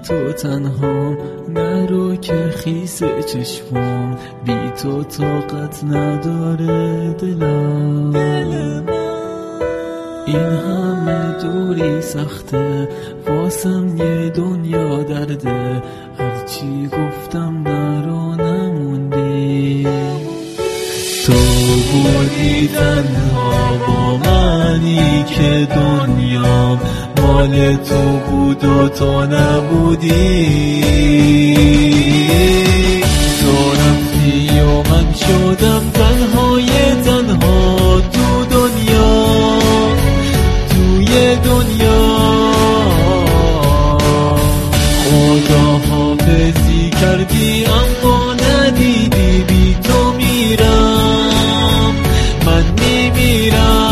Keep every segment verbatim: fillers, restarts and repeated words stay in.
تو تنها نرو که خیس چشمام، بی تو طاقت نداره دلم. این همه دوری سخته، واسم یه دنیا درده، هرچی گفتم نرو نموندی. تو بودی تنها با منی که دنیام مال تو بود و تو نبودی. تو رفتی و من شدم تنهای تنها تو دنیا، توی دنیا. خدا حافظی کردی اما ندیدی، بی تو میرم من میمیرم.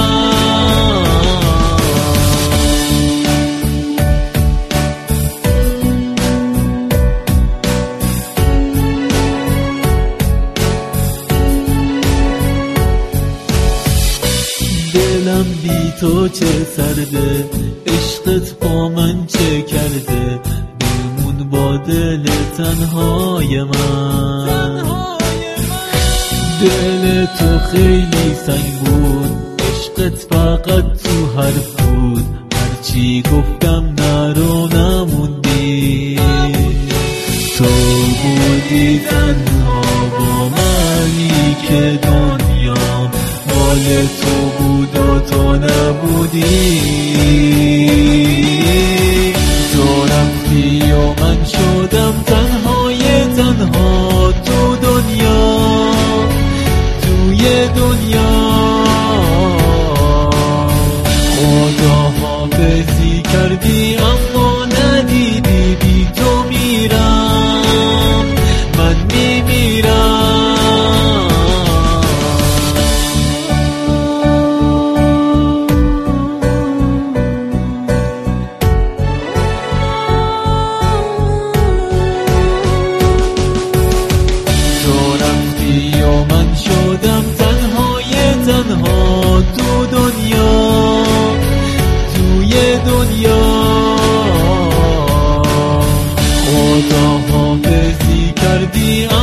دلم بی تو چه سرده، عشقت با من چه کرده، بمون با دل تنهای من. دل تو خیلی سنگ بود، عشقت فقط تو حرف بود، هرچی گفتم نرو نموندی. تو بودی تنها با منی که دنیام مال تو بود و تو نبودی. تو رفتی و من شدم تنهای تنها تو دنیا، توی دنیا. خدا حافظی کردی اما ندیدی، بی تو میرم من میمیرم. شدم تنهای تنها تو دنیا، توی دنیا. خدا حافظی کردی